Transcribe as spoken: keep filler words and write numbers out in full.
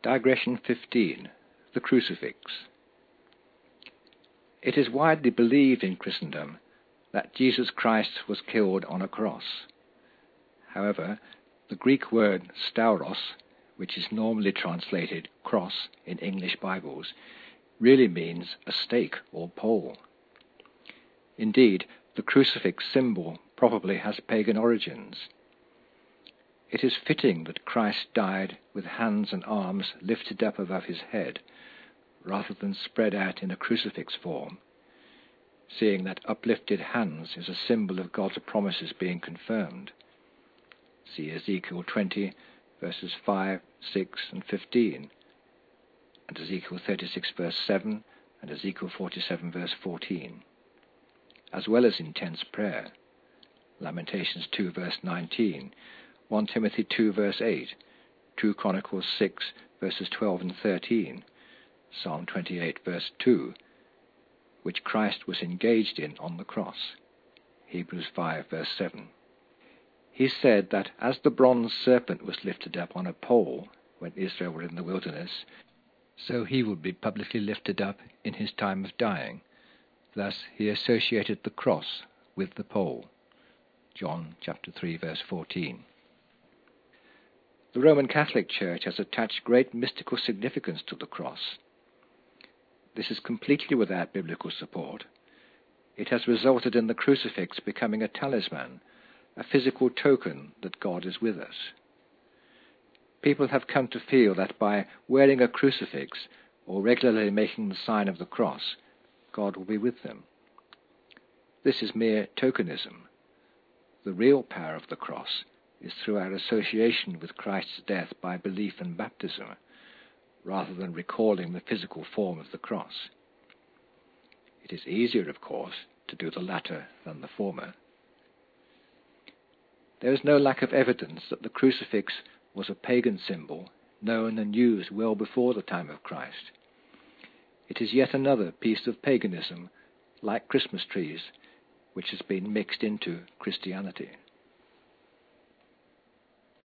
Digression fifteen. The Crucifix. It is widely believed in Christendom that Jesus Christ was killed on a cross. However, the Greek word stauros, which is normally translated cross in English Bibles, really means a stake or pole. Indeed, the crucifix symbol probably has pagan origins. It is fitting that Christ died with hands and arms lifted up above his head, rather than spread out in a crucifix form, seeing that uplifted hands is a symbol of God's promises being confirmed. See Ezekiel twenty, verses five, six, and fifteen, and Ezekiel thirty-six, verse seven, and Ezekiel forty-seven, verse fourteen, as well as intense prayer. Lamentations two, verse nineteen, First Timothy two, verse eight, Second Chronicles six, verses twelve and thirteen, Psalm twenty-eight, verse two, which Christ was engaged in on the cross, Hebrews five, verse seven. He said that as the bronze serpent was lifted up on a pole when Israel were in the wilderness, so he would be publicly lifted up in his time of dying. Thus he associated the cross with the pole. John chapter three, verse fourteen. The Roman Catholic Church has attached great mystical significance to the cross. This is completely without biblical support. It has resulted in the crucifix becoming a talisman, a physical token that God is with us. People have come to feel that by wearing a crucifix or regularly making the sign of the cross, God will be with them. This is mere tokenism. The real power of the cross is through our association with Christ's death by belief and baptism, rather than recalling the physical form of the cross. It is easier, of course, to do the latter than the former. There is no lack of evidence that the crucifix was a pagan symbol, known and used well before the time of Christ. It is yet another piece of paganism, like Christmas trees, which has been mixed into Christianity.